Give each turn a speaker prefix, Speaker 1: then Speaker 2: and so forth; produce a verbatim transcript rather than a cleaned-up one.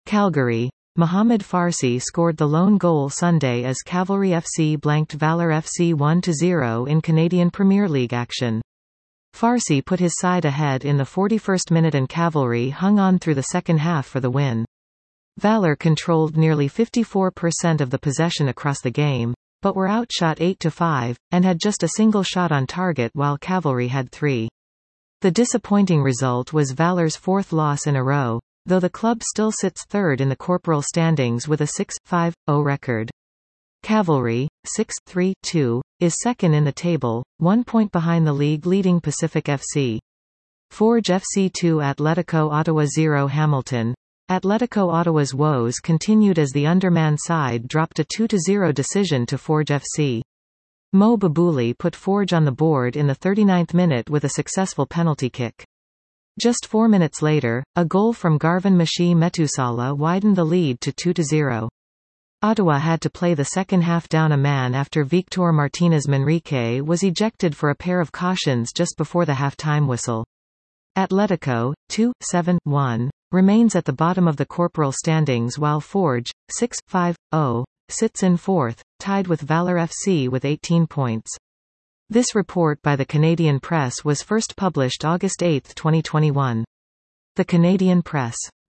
Speaker 1: Calgary. Mohamed Farsi scored the lone goal Sunday as Cavalry F C blanked Valour F C one to zero in Canadian Premier League action. Farsi put his side ahead in the forty-first minute and Cavalry hung on through the second half for the win. Valour controlled nearly fifty-four percent of the possession across the game, but were outshot eight to five, and had just a single shot on target while Cavalry had three. The disappointing result was Valour's fourth loss in a row, though the club still sits third in the corporal standings with a six five oh record. Cavalry, six three two, is second in the table, one point behind the league-leading Pacific F C. Forge F C two Atletico Ottawa zero Hamilton. Atletico Ottawa's woes continued as the underman side dropped a two to zero decision to Forge F C. Mo Babouli put Forge on the board in the thirty-ninth minute with a successful penalty kick. Just four minutes later, a goal from Garvin Mashi Metusala widened the lead to two to zero. Ottawa had to play the second half down a man after Victor Martinez Manrique was ejected for a pair of cautions just before the half-time whistle. Atletico, two seven one, remains at the bottom of the corporal standings while Forge, six five oh, sits in fourth, tied with Valour F C with eighteen points. This report by the Canadian Press was first published August eighth twenty twenty-one. The Canadian Press.